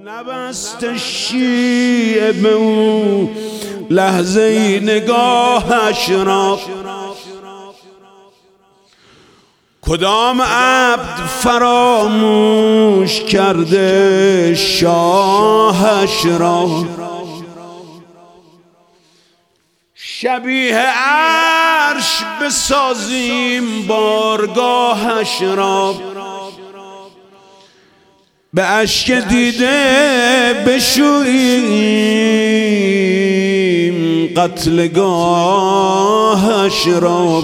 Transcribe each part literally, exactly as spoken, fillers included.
نبست شیعه به او لحظه نگاهش را، کدام عبد فراموش کرده شاهش را. شبیه عرش بسازیم بارگاهش را، به اشک دیده بشوییم قتلگاهش را.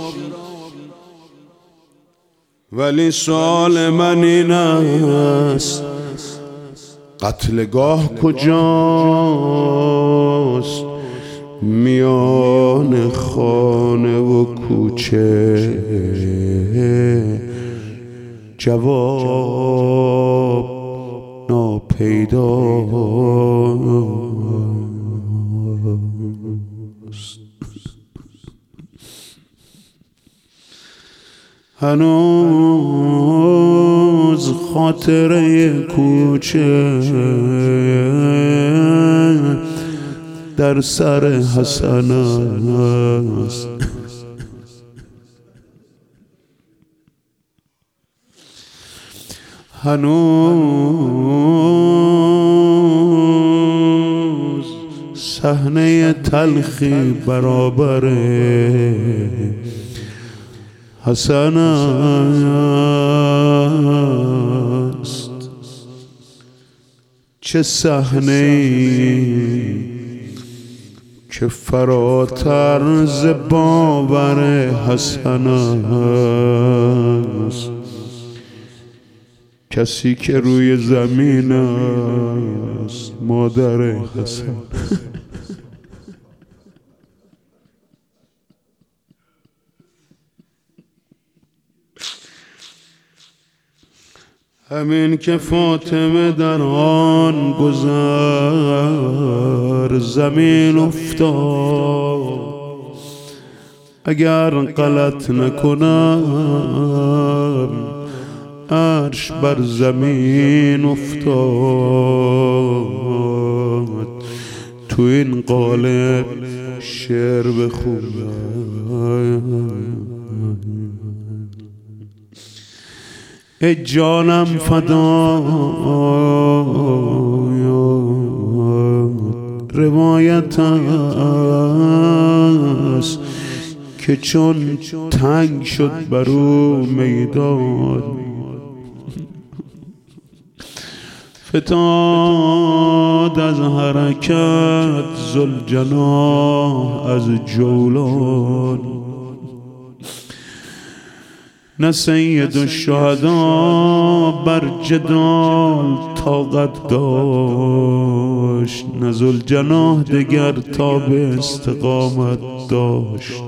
ولی سوال من این است قتلگاه کجاست؟ میان خانه و کوچه جواب ناپیداست. هنوز خاطره کوچه در سر حسن است. هنوز صحنه تلخی برابر حسن است. چه صحنه‌ای که فراتر ز باور حسن است. کسی که روی زمین است مادر حسن. همین که فاطمه در آن گذر زمین افتاد، اگر غلط نکنم عرش بر زمین افتاد. تو این قالب شعر بخونم: ای جانم فدایت، روایت است که چون تنگ شد بر او میدان، فتاد از حرکت ذوالجناح از جولان. نه سید الشهدا بر جدال طاقت داشت، نه ذوالجناح دگر تاب استقامت داشت.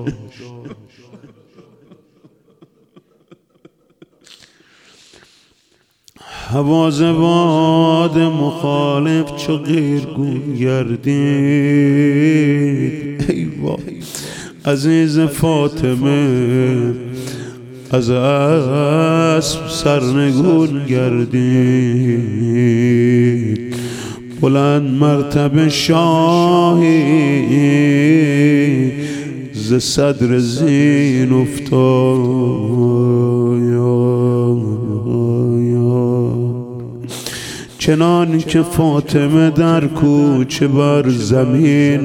حواز باد مخالف چو قیرگون گردید، ای وای عزیز فاطمه از اسب سرنگون گردید. بلند مرتبه شاهی ز صدر زین افتاد. چنان که فاطمه در کوچه بر زمین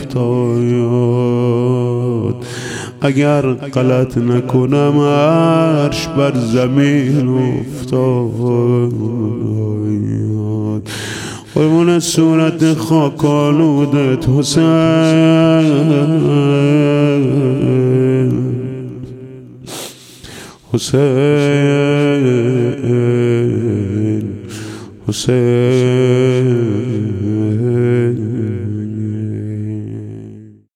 افتاد، اگر غلط نکنم عرش بر زمین افتاد. قربون صورت خاکالودت حسین، حسین، حسین.